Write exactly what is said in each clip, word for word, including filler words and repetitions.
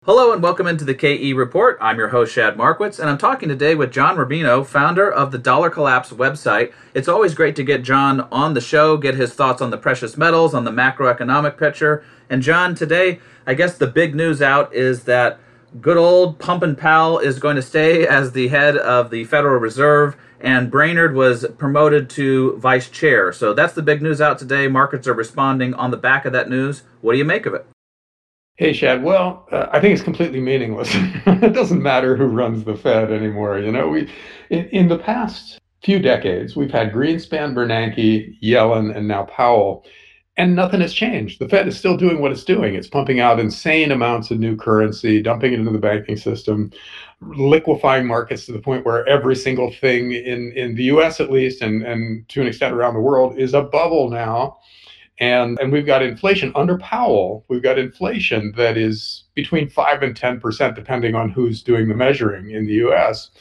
Hello and welcome into the K E Report. I'm your host, Shad Markwitz, and I'm talking today with John Rubino, founder of the Dollar Collapse website. It's always great to get John on the show, get his thoughts on the precious metals, on the macroeconomic picture. And John, today, I guess the big news out is that good old Pumpin' Powell is going to stay as the head of the Federal Reserve, and Brainard was promoted to vice chair. So that's the big news out today. Markets are responding on the back of that news. What do you make of it? Hey, Shad. Well, uh, I think it's completely meaningless. It doesn't matter who runs the Fed anymore. You know, we in, in the past few decades, we've had Greenspan, Bernanke, Yellen, and now Powell, and nothing has changed. The Fed is still doing what it's doing. It's pumping out insane amounts of new currency, dumping it into the banking system, liquefying markets to the point where every single thing in, in the U S at least, and, and to an extent around the world, is a bubble now. And, and we've got inflation under Powell. We've got inflation that is between five and ten percent, depending on who's doing the measuring in the U S.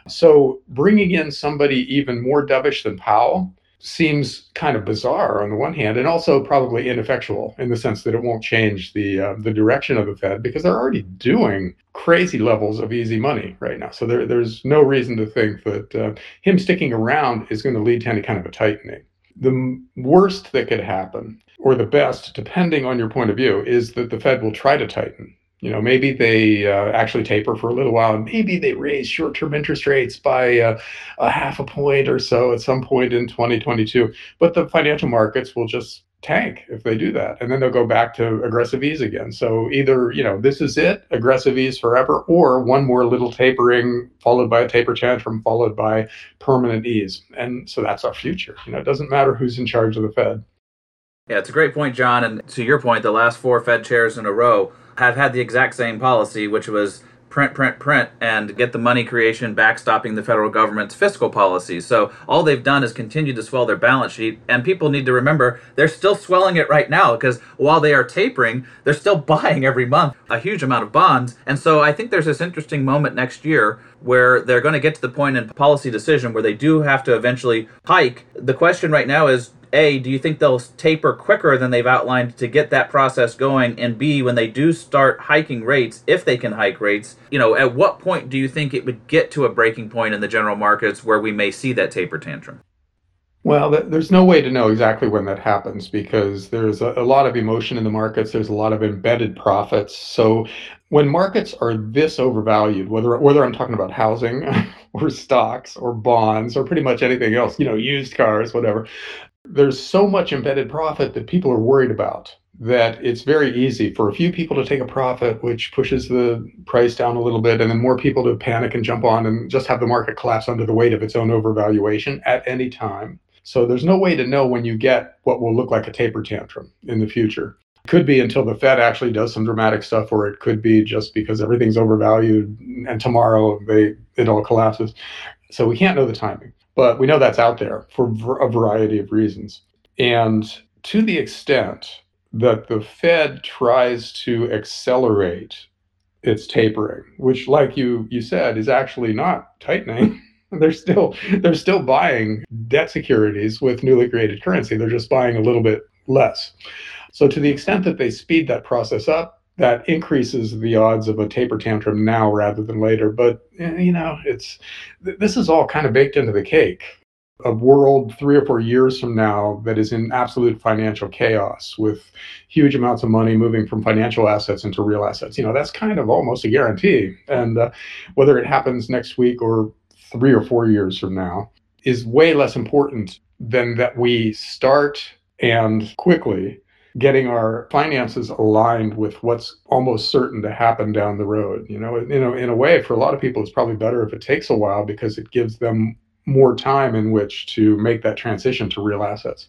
So bringing in somebody even more dovish than Powell seems kind of bizarre on the one hand, and also probably ineffectual in the sense that it won't change the uh, the direction of the Fed, because they're already doing crazy levels of easy money right now. So there, there's no reason to think that uh, him sticking around is going to lead to any kind of a tightening. The worst that could happen, or the best, depending on your point of view, is that the Fed will try to tighten. You know, maybe they uh, actually taper for a little while, and maybe they raise short-term interest rates by uh, a half a point or so at some point in twenty twenty-two. But the financial markets will just tank if they do that, and then they'll go back to aggressive ease again. So either, you know, this is it, aggressive ease forever, or one more little tapering followed by a taper tantrum followed by permanent ease. And so that's our future. You know, it doesn't matter who's in charge of the Fed. Yeah, it's a great point, John. And to your point, the last four Fed chairs in a row have had the exact same policy, which was print, print, print, and get the money creation backstopping the federal government's fiscal policies. So all they've done is continue to swell their balance sheet, and people need to remember they're still swelling it right now, because while they are tapering, they're still buying every month a huge amount of bonds. And so I think there's this interesting moment next year where they're going to get to the point in policy decision where they do have to eventually hike. The question right now is, A, do you think they'll taper quicker than they've outlined to get that process going? And B, when they do start hiking rates, if they can hike rates, you know, at what point do you think it would get to a breaking point in the general markets where we may see that taper tantrum? Well, th- there's no way to know exactly when that happens, because there's a, a lot of emotion in the markets. There's a lot of embedded profits. So when markets are this overvalued, whether whether I'm talking about housing or stocks or bonds or pretty much anything else, you know, used cars, whatever, there's so much embedded profit that people are worried about that it's very easy for a few people to take a profit, which pushes the price down a little bit, and then more people to panic and jump on and just have the market collapse under the weight of its own overvaluation at any time. So there's no way to know when you get what will look like a taper tantrum in the future. It could be until the Fed actually does some dramatic stuff, or it could be just because everything's overvalued and tomorrow they it all collapses. So we can't know the timing. But we know that's out there for a variety of reasons. And to the extent that the Fed tries to accelerate its tapering, which, like you you said, is actually not tightening. They're still they're still buying debt securities with newly created currency. They're just buying a little bit less. So to the extent that they speed that process up, that increases the odds of a taper tantrum now rather than later. But, you know, it's this is all kind of baked into the cake. A world three or four years from now that is in absolute financial chaos with huge amounts of money moving from financial assets into real assets. You know, that's kind of almost a guarantee. And uh, whether it happens next week or three or four years from now is way less important than that we start, and quickly, getting our finances aligned with what's almost certain to happen down the road. You know, in a, in a way, for a lot of people, it's probably better if it takes a while, because it gives them more time in which to make that transition to real assets.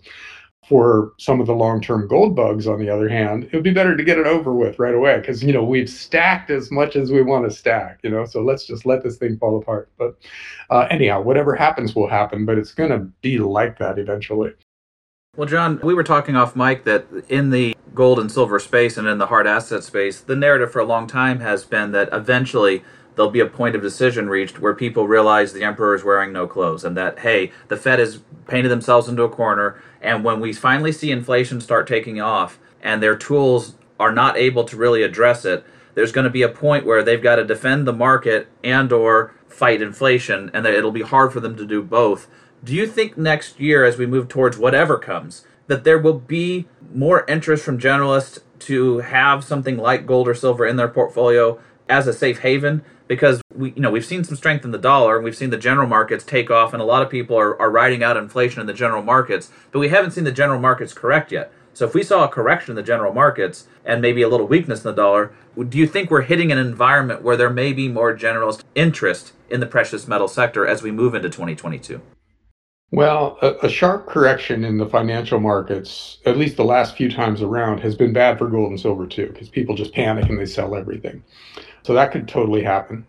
For some of the long-term gold bugs, on the other hand, it would be better to get it over with right away, because, you know, we've stacked as much as we want to stack, you know, so let's just let this thing fall apart. But uh, anyhow, whatever happens will happen, but it's going to be like that eventually. Well, John, we were talking off mic that in the gold and silver space and in the hard asset space, the narrative for a long time has been that eventually there'll be a point of decision reached where people realize the emperor is wearing no clothes, and that, hey, the Fed has painted themselves into a corner, and when we finally see inflation start taking off and their tools are not able to really address it, there's going to be a point where they've got to defend the market and or fight inflation, and that it'll be hard for them to do both. Do you think next year, as we move towards whatever comes, that there will be more interest from generalists to have something like gold or silver in their portfolio as a safe haven? Because we, you know, we've seen some strength in the dollar, and we've seen the general markets take off, and a lot of people are, are riding out inflation in the general markets, but we haven't seen the general markets correct yet. So if we saw a correction in the general markets and maybe a little weakness in the dollar, do you think we're hitting an environment where there may be more generalist interest in the precious metal sector as we move into twenty twenty-two? Well, a, a sharp correction in the financial markets, at least the last few times around, has been bad for gold and silver too, because people just panic and they sell everything. So that could totally happen.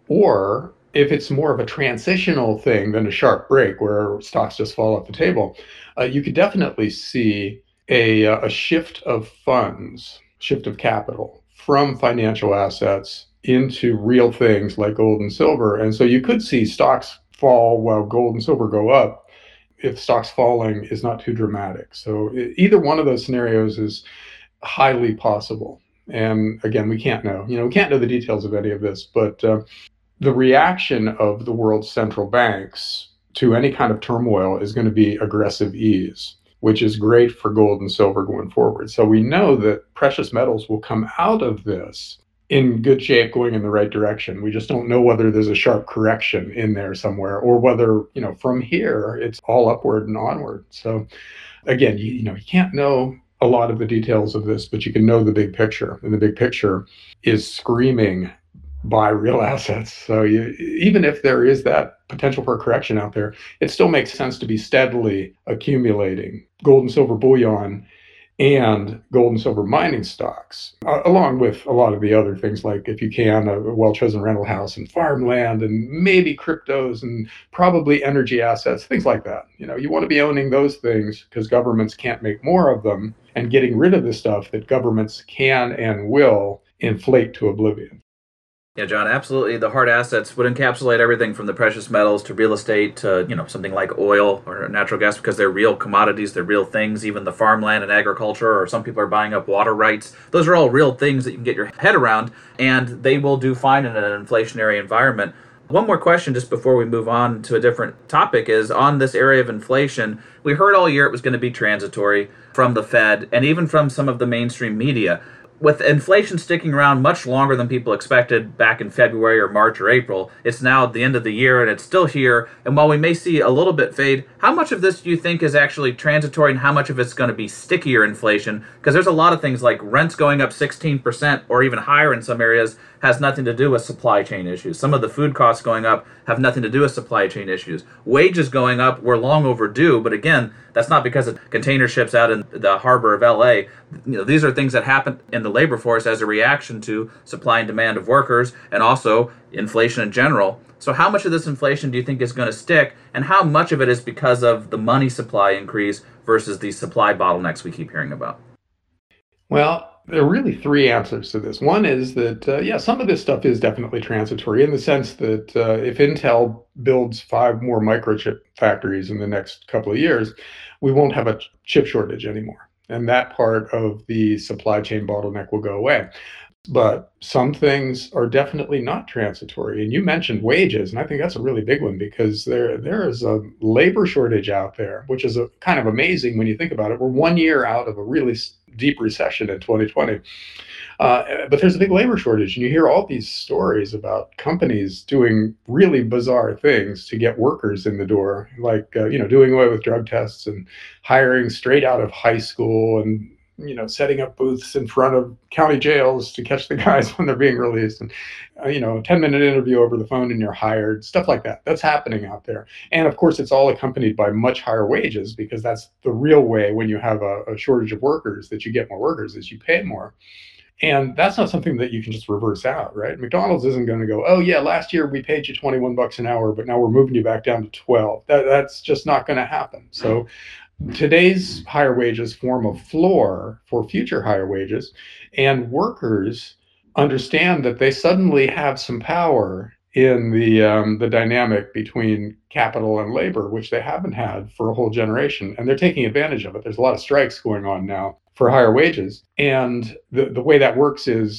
Or if it's more of a transitional thing than a sharp break where stocks just fall off the table, uh, you could definitely see a, a shift of funds, shift of capital from financial assets into real things like gold and silver. And so you could see stocks fall while gold and silver go up if stocks falling is not too dramatic. So either one of those scenarios is highly possible. And again, we can't know. You know, we can't know the details of any of this, but uh, the reaction of the world's central banks to any kind of turmoil is going to be aggressive ease, which is great for gold and silver going forward. So we know that precious metals will come out of this in good shape, going in the right direction. We just don't know whether there's a sharp correction in there somewhere, or whether, you know, from here it's all upward and onward. So again, you, you know, you can't know a lot of the details of this, but you can know the big picture, and the big picture is screaming buy real assets. So you, even if there is that potential for a correction out there, it still makes sense to be steadily accumulating gold and silver bullion and gold and silver mining stocks, uh, along with a lot of the other things, like, if you can, a well-chosen rental house and farmland, and maybe cryptos and probably energy assets, things like that. You know, you want to be owning those things because governments can't make more of them, and getting rid of the stuff that governments can and will inflate to oblivion. Yeah, John, absolutely. The hard assets would encapsulate everything from the precious metals to real estate to, you know, something like oil or natural gas, because they're real commodities, they're real things. Even the farmland and agriculture, or some people are buying up water rights. Those are all real things that you can get your head around, and they will do fine in an inflationary environment. One more question just before we move on to a different topic is on this area of inflation. We heard all year it was going to be transitory from the Fed and even from some of the mainstream media. With inflation sticking around much longer than people expected back in February or March or April, it's now the end of the year and it's still here. And while we may see a little bit fade, how much of this do you think is actually transitory, and how much of it's going to be stickier inflation? Because there's a lot of things like rents going up sixteen percent or even higher in some areas has nothing to do with supply chain issues. Some of the food costs going up have nothing to do with supply chain issues. Wages going up were long overdue, but again, that's not because of container ships out in the harbor of L A. You know, these are things that happen in the labor force as a reaction to supply and demand of workers, and also inflation in general. So how much of this inflation do you think is going to stick, and how much of it is because of the money supply increase versus the supply bottlenecks we keep hearing about? Well, there are really three answers to this. One is that, uh, yeah, some of this stuff is definitely transitory, in the sense that uh, if Intel builds five more microchip factories in the next couple of years, we won't have a chip shortage anymore. And that part of the supply chain bottleneck will go away. But some things are definitely not transitory. And you mentioned wages, and I think that's a really big one, because there there is a labor shortage out there, which is a, kind of amazing when you think about it. We're one year out of a really deep recession in twenty twenty. Uh, but there's a big labor shortage, and you hear all these stories about companies doing really bizarre things to get workers in the door, like uh, you know, doing away with drug tests and hiring straight out of high school, and you know, setting up booths in front of county jails to catch the guys when they're being released, and uh, you know, ten minute interview over the phone and you're hired, stuff like that. That's happening out there. And of course, it's all accompanied by much higher wages, because that's the real way when you have a, a shortage of workers that you get more workers, is you pay more. And that's not something that you can just reverse out, right? McDonald's isn't going to go, oh yeah, last year we paid you twenty-one bucks an hour, but now we're moving you back down to twelve. That, that's just not going to happen. So today's higher wages form a floor for future higher wages, and workers understand that they suddenly have some power in the um, the dynamic between capital and labor, which they haven't had for a whole generation, and they're taking advantage of it. There's a lot of strikes going on now for higher wages, and the, the way that works is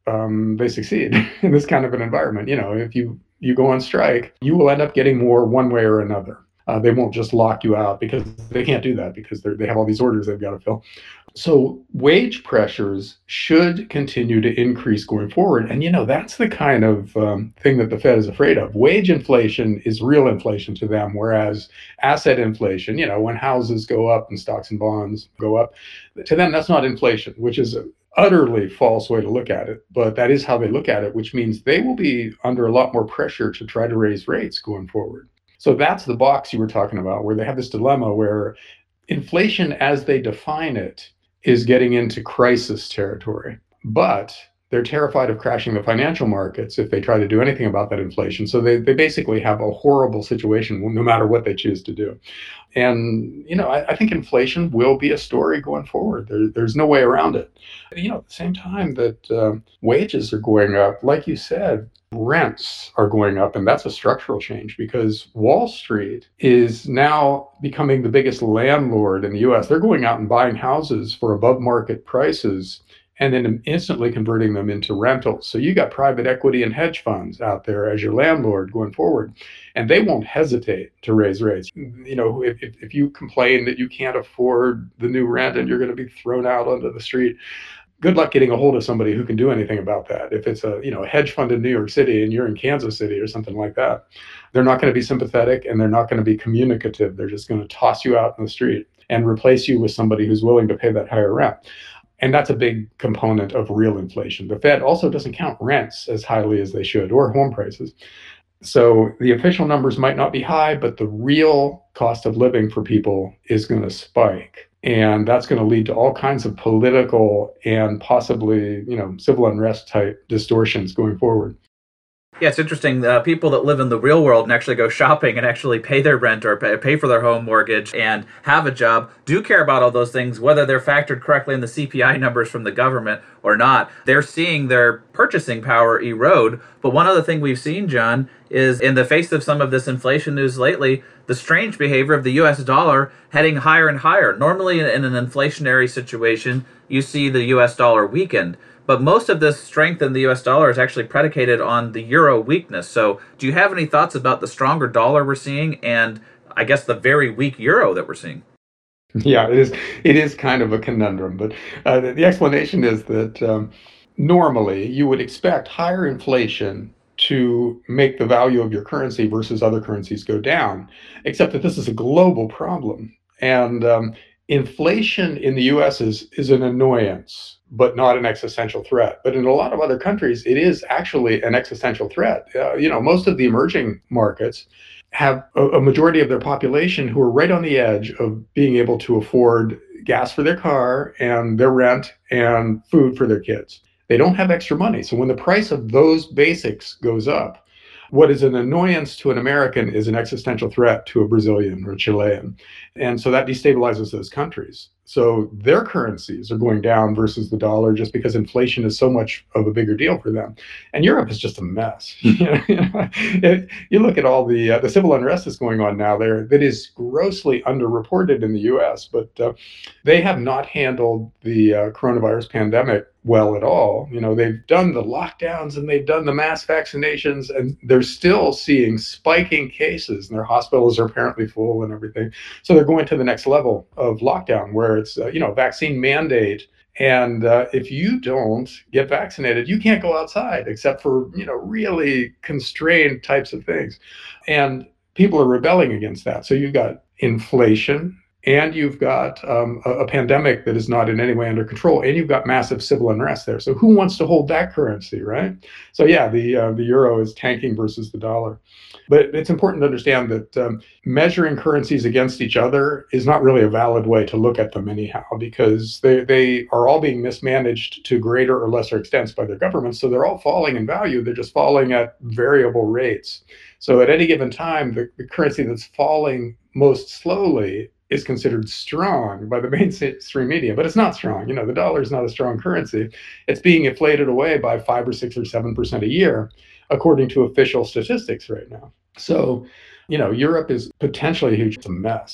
um, they succeed in this kind of an environment. You know, if you you go on strike, you will end up getting more one way or another. Uh, they won't just lock you out because they can't do that because they have all these orders they've got to fill. So wage pressures should continue to increase going forward. And, you know, that's the kind of um, thing that the Fed is afraid of. Wage inflation is real inflation to them, whereas asset inflation, you know, when houses go up and stocks and bonds go up, to them, that's not inflation, which is a utterly false way to look at it. But that is how they look at it, which means they will be under a lot more pressure to try to raise rates going forward. So that's the box you were talking about, where they have this dilemma where inflation as they define it is getting into crisis territory. But they're terrified of crashing the financial markets if they try to do anything about that inflation. So they, they basically have a horrible situation no matter what they choose to do. And, you know, I, I think inflation will be a story going forward. There, there's no way around it. You know, at the same time that um, wages are going up, like you said, rents are going up, and that's a structural change because Wall Street is now becoming the biggest landlord in the U S. They're going out and buying houses for above market prices and then instantly converting them into rentals. So you got private equity and hedge funds out there as your landlord going forward, and they won't hesitate to raise rates. You know, if, if, if you complain that you can't afford the new rent and you're going to be thrown out onto the street, good luck getting a hold of somebody who can do anything about that. If it's a, you know, a hedge fund in New York City and you're in Kansas City or something like that, they're not going to be sympathetic and they're not going to be communicative. They're just going to toss you out in the street and replace you with somebody who's willing to pay that higher rent. And that's a big component of real inflation. The Fed also doesn't count rents as highly as they should, or home prices. So the official numbers might not be high, but the real cost of living for people is going to spike. And that's going to lead to all kinds of political and possibly, you know, civil unrest type distortions going forward. Yeah, it's interesting. Uh, people that live in the real world and actually go shopping and actually pay their rent or pay, pay for their home mortgage and have a job do care about all those things, whether they're factored correctly in the C P I numbers from the government or not. They're seeing their purchasing power erode. But one other thing we've seen, John, is in the face of some of this inflation news lately, the strange behavior of the U S dollar heading higher and higher. Normally in, in an inflationary situation, you see the U S dollar weakened. But most of this strength in the U S dollar is actually predicated on the euro weakness. So do you have any thoughts about the stronger dollar we're seeing and I guess the very weak euro that we're seeing? Yeah, it is. It is kind of a conundrum, but uh, the, the explanation is that um, normally you would expect higher inflation to make the value of your currency versus other currencies go down, except that this is a global problem. And um, inflation in the U S is, is an annoyance, but not an existential threat. But in a lot of other countries, it is actually an existential threat. Uh, you know, most of the emerging markets have a, a majority of their population who are right on the edge of being able to afford gas for their car and their rent and food for their kids. They don't have extra money. So when the price of those basics goes up, what is an annoyance to an American is an existential threat to a Brazilian or a Chilean. And so that destabilizes those countries. So their currencies are going down versus the dollar just because inflation is so much of a bigger deal for them. And Europe is just a mess. you know, you look at all the uh, the civil unrest that's going on now there that is grossly underreported in the U S, but uh, they have not handled the uh, coronavirus pandemic well at all. You know, they've done the lockdowns and they've done the mass vaccinations, and they're still seeing spiking cases, and their hospitals are apparently full and everything. So they're going to the next level of lockdown where it's, uh, you know, vaccine mandate. And uh, if you don't get vaccinated, you can't go outside except for, you know, really constrained types of things. And people are rebelling against that. So you've got inflation, and you've got um, a, a pandemic that is not in any way under control, and you've got massive civil unrest there. So who wants to hold that currency, right? So yeah, the uh, the euro is tanking versus the dollar. But it's important to understand that um, measuring currencies against each other is not really a valid way to look at them anyhow, because they, they are all being mismanaged to greater or lesser extents by their governments. So they're all falling in value. They're just falling at variable rates. So at any given time, the, the currency that's falling most slowly is considered strong by the mainstream media, but it's not strong. You know, the dollar is not a strong currency. It's being inflated away by five or six or seven percent a year, according to official statistics right now. So, you know, Europe is potentially a huge mess.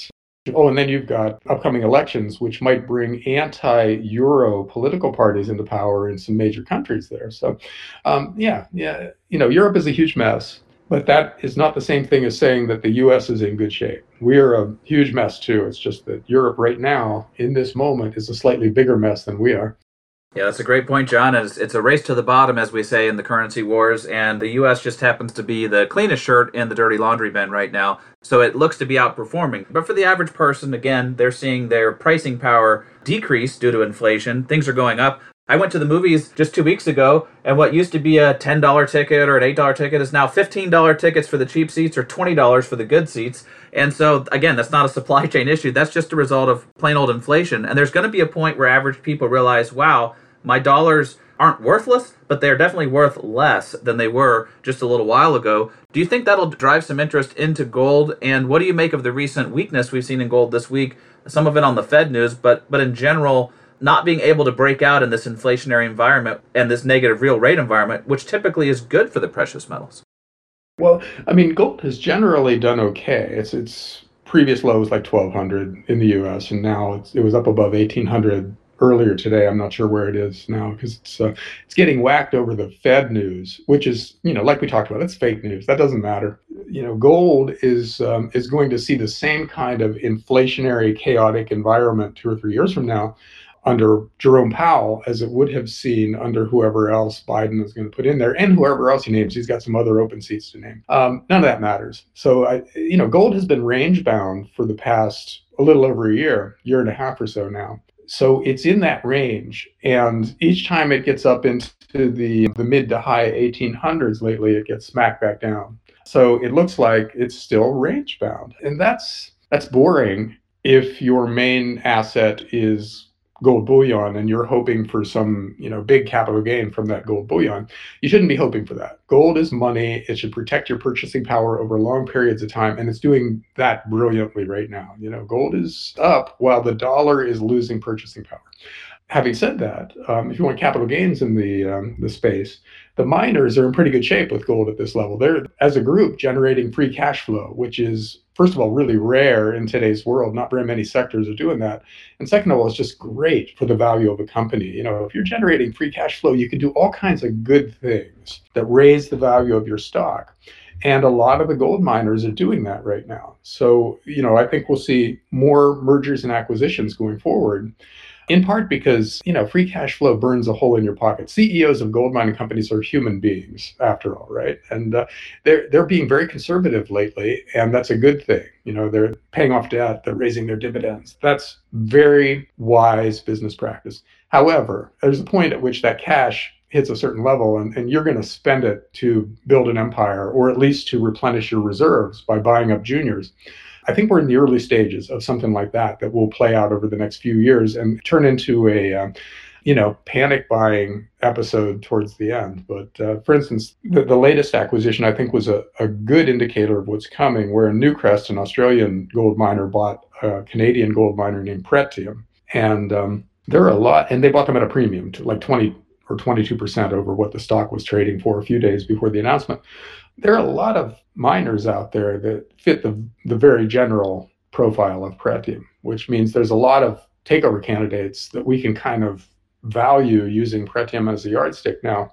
Oh, and then you've got upcoming elections, which might bring anti-Euro political parties into power in some major countries there. So, um, yeah, yeah, you know, Europe is a huge mess, but that is not the same thing as saying that the U S is in good shape. We are a huge mess too. It's just that Europe right now, in this moment, is a slightly bigger mess than we are. Yeah, that's a great point, John. It's, it's a race to the bottom, as we say in the currency wars, and the U S just happens to be the cleanest shirt in the dirty laundry bin right now, so it looks to be outperforming. But for the average person, again, they're seeing their pricing power decrease due to inflation. Things are going up. I went to the movies just two weeks ago, and what used to be a ten dollars ticket or an eight dollars ticket is now fifteen dollars tickets for the cheap seats or twenty dollars for the good seats. And so, again, that's not a supply chain issue. That's just a result of plain old inflation. And there's going to be a point where average people realize, wow, my dollars aren't worthless, but they're definitely worth less than they were just a little while ago. Do you think that'll drive some interest into gold? And what do you make of the recent weakness we've seen in gold this week? Some of it on the Fed news, but but in general, not being able to break out in this inflationary environment and this negative real rate environment, which typically is good for the precious metals. Well, I mean, gold has generally done okay. It's its previous low was like twelve hundred in the U S, and now it's, it was up above eighteen hundred earlier today. I'm not sure where it is now because it's uh, it's getting whacked over the Fed news, which is, you know, like we talked about, it's fake news. That doesn't matter. You know, gold is um, is going to see the same kind of inflationary, chaotic environment two or three years from now under Jerome Powell as it would have seen under whoever else Biden is going to put in there and whoever else he names. He's got some other open seats to name. Um, none of that matters. So, I, you know, gold has been range bound for the past a little over a year, year and a half or so now. So it's in that range. And each time it gets up into the, the mid to high eighteen hundreds lately, it gets smacked back down. So it looks like it's still range bound. And that's that's boring if your main asset is gold bullion and you're hoping for some, you know, big capital gain from that gold bullion. You shouldn't be hoping for that. Gold is money. It should protect your purchasing power over long periods of time, and it's doing that brilliantly right now. You know, gold is up while the dollar is losing purchasing power. Having said that, um, if you want capital gains in the um, the space, the miners are in pretty good shape with gold at this level. They're, as a group, generating free cash flow, which is, first of all, really rare in today's world. Not very many sectors are doing that. And second of all, it's just great for the value of a company. You know, if you're generating free cash flow, you can do all kinds of good things that raise the value of your stock. And a lot of the gold miners are doing that right now. So, you know, I think we'll see more mergers and acquisitions going forward. In part because, you know, free cash flow burns a hole in your pocket. C E Os of gold mining companies are human beings, after all, right? And uh, they're they're being very conservative lately, and that's a good thing. You know, they're paying off debt, they're raising their dividends. That's very wise business practice. However, there's a point at which that cash hits a certain level, and, and you're going to spend it to build an empire, or at least to replenish your reserves by buying up juniors. I think we're in the early stages of something like that that will play out over the next few years and turn into a, uh, you know, panic buying episode towards the end. But uh, for instance, the, the latest acquisition, I think, was a, a good indicator of what's coming, where Newcrest, an Australian gold miner, bought a Canadian gold miner named Pretium. And um, there are a lot, and they bought them at a premium to like twenty or twenty-two percent over what the stock was trading for a few days before the announcement. There are a lot of miners out there that fit the, the very general profile of Pretium, which means there's a lot of takeover candidates that we can kind of value using Pretium as a yardstick now.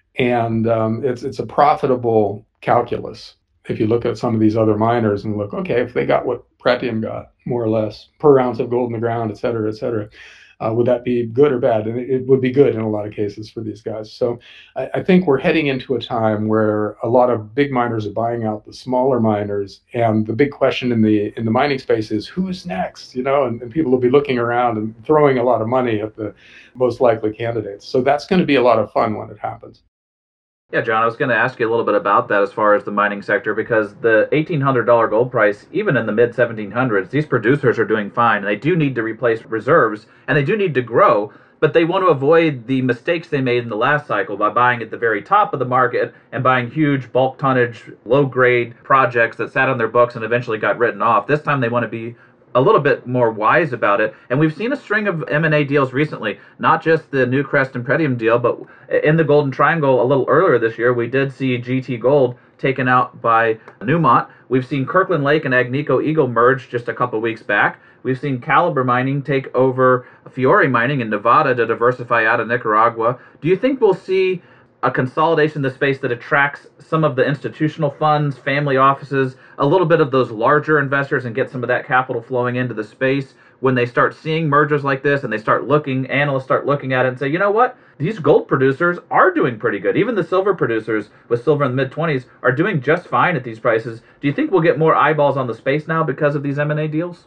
And um, it's it's a profitable calculus. If you look at some of these other miners and look, okay, if they got what Pretium got, more or less, per ounce of gold in the ground, et cetera, et cetera, Uh, would that be good or bad? And it, it would be good in a lot of cases for these guys. So I, I think we're heading into a time where a lot of big miners are buying out the smaller miners. And the big question in the in the mining space is who's next? You know, and, and people will be looking around and throwing a lot of money at the most likely candidates. So that's going to be a lot of fun when it happens. Yeah, John, I was going to ask you a little bit about that as far as the mining sector, because the eighteen hundred dollars gold price, even in the mid seventeen hundreds, these producers are doing fine. And they do need to replace reserves, and they do need to grow, but they want to avoid the mistakes they made in the last cycle by buying at the very top of the market and buying huge bulk tonnage, low-grade projects that sat on their books and eventually got written off. This time they want to be a little bit more wise about it. And we've seen a string of M and A deals recently, not just the Newcrest and Pretium deal, but in the Golden Triangle a little earlier this year, we did see G T Gold taken out by Newmont. We've seen Kirkland Lake and Agnico Eagle merge just a couple weeks back. We've seen Calibre Mining take over Fiore Mining in Nevada to diversify out of Nicaragua. Do you think we'll see a consolidation in the space that attracts some of the institutional funds, family offices, a little bit of those larger investors, and get some of that capital flowing into the space when they start seeing mergers like this and they start looking, analysts start looking at it and say, you know what, these gold producers are doing pretty good. Even the silver producers with silver in the mid twenties are doing just fine at these prices. Do you think we'll get more eyeballs on the space now because of these M and A deals?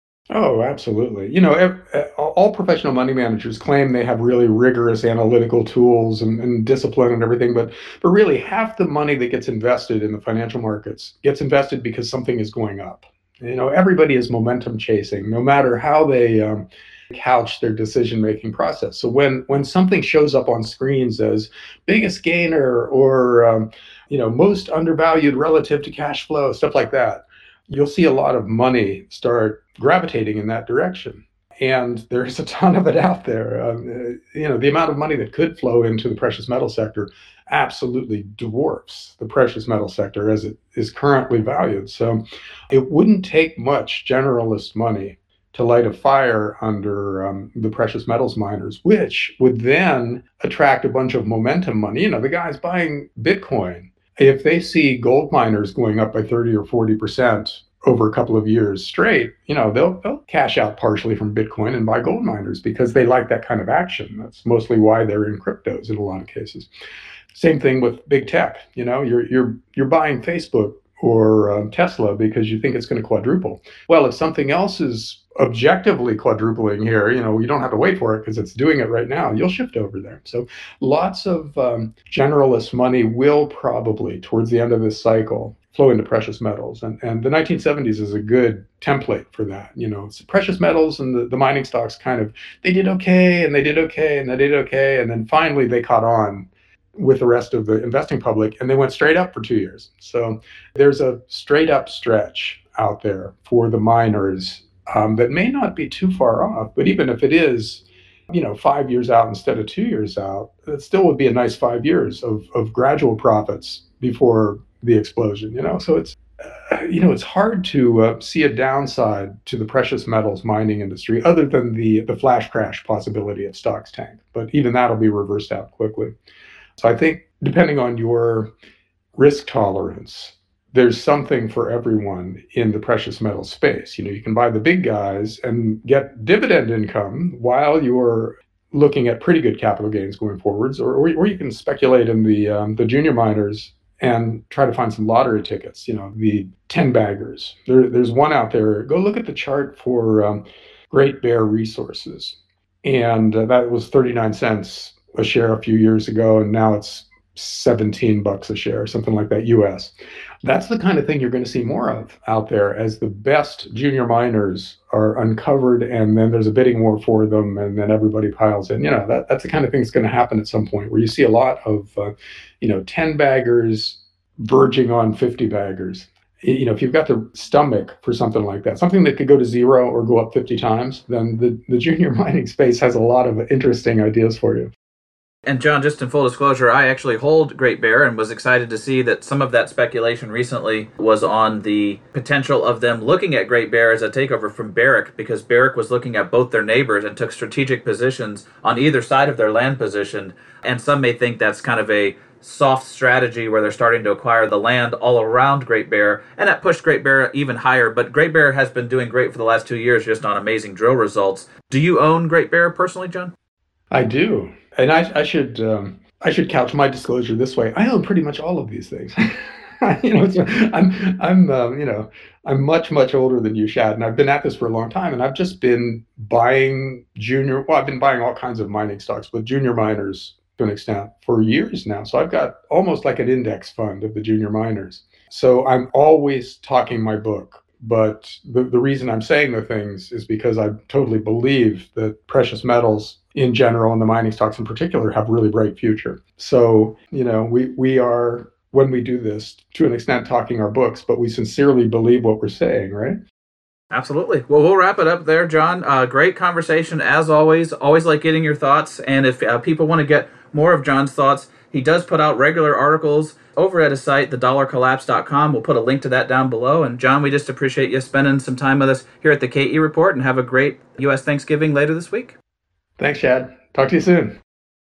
Oh, absolutely. You know, ev- uh, all professional money managers claim they have really rigorous analytical tools and, and discipline and everything, but but really half the money that gets invested in the financial markets gets invested because something is going up. You know, everybody is momentum chasing, no matter how they um, couch their decision-making process. So when when something shows up on screens as biggest gainer or um, you know, most undervalued relative to cash flow, stuff like that, you'll see a lot of money start gravitating in that direction. And there's a ton of it out there. Um, uh, you know, the amount of money that could flow into the precious metal sector absolutely dwarfs the precious metal sector as it is currently valued. So it wouldn't take much generalist money to light a fire under um, the precious metals miners, which would then attract a bunch of momentum money. You know, the guys buying Bitcoin, if they see gold miners going up by thirty or forty percent over a couple of years straight, you know, they'll they'll cash out partially from Bitcoin and buy gold miners because they like that kind of action. That's mostly why they're in cryptos in a lot of cases. Same thing with big tech. You know, you're you're you're buying Facebook or um, Tesla because you think it's going to quadruple. Well, if something else is objectively quadrupling here, you know, you don't have to wait for it because it's doing it right now. You'll shift over there. So lots of um, generalist money will probably, towards the end of this cycle, flow into precious metals. And, and the nineteen seventies is a good template for that. You know, it's precious metals and the, the mining stocks kind of, they did okay and they did okay and they did okay. And then finally they caught on with the rest of the investing public and they went straight up for two years. So there's a straight up stretch out there for the miners um, that may not be too far off, but even if it is, you know, five years out instead of two years out, it still would be a nice five years of, of gradual profits before the explosion, you know? So it's, uh, you know, it's hard to uh, see a downside to the precious metals mining industry other than the, the flash crash possibility of stocks tank, but even that'll be reversed out quickly. So I think depending on your risk tolerance, there's something for everyone in the precious metal space. You know, you can buy the big guys and get dividend income while you're looking at pretty good capital gains going forwards, or or, or you can speculate in the um, the junior miners and try to find some lottery tickets. You know, the ten baggers. There, there's one out there. Go look at the chart for um, Great Bear Resources, and uh, that was thirty-nine cents a share a few years ago, and now it's seventeen bucks a share, something like that, U S. That's the kind of thing you're going to see more of out there as the best junior miners are uncovered, and then there's a bidding war for them, and then everybody piles in. You know, that, that's the kind of thing that's going to happen at some point, where you see a lot of, uh, you know, ten baggers verging on fifty baggers. You know, if you've got the stomach for something like that, something that could go to zero or go up fifty times, then the, the junior mining space has a lot of interesting ideas for you. And John, just in full disclosure, I actually hold Great Bear and was excited to see that some of that speculation recently was on the potential of them looking at Great Bear as a takeover from Barrick, because Barrick was looking at both their neighbors and took strategic positions on either side of their land position. And some may think that's kind of a soft strategy where they're starting to acquire the land all around Great Bear, and that pushed Great Bear even higher. But Great Bear has been doing great for the last two years just on amazing drill results. Do you own Great Bear personally, John? I do. And I, I should um, I should couch my disclosure this way. I own pretty much all of these things. you know, so I'm I'm um, you know I'm much much older than you, Shad, and I've been at this for a long time. And I've just been buying junior. Well, I've been buying all kinds of mining stocks, but junior miners to an extent for years now. So I've got almost like an index fund of the junior miners. So I'm always talking my book. But the, the reason I'm saying the things is because I totally believe that precious metals in general and the mining stocks in particular have really bright future. So, you know, we, we are, when we do this, to an extent talking our books, but we sincerely believe what we're saying, right? Absolutely. Well, we'll wrap it up there, John. Uh, great conversation as always. Always like getting your thoughts. And if uh, people want to get more of John's thoughts, he does put out regular articles over at his site, the dollar collapse dot com. We'll put a link to that down below. And John, we just appreciate you spending some time with us here at the K E Report, and have a great U S Thanksgiving later this week. Thanks, Chad. Talk to you soon.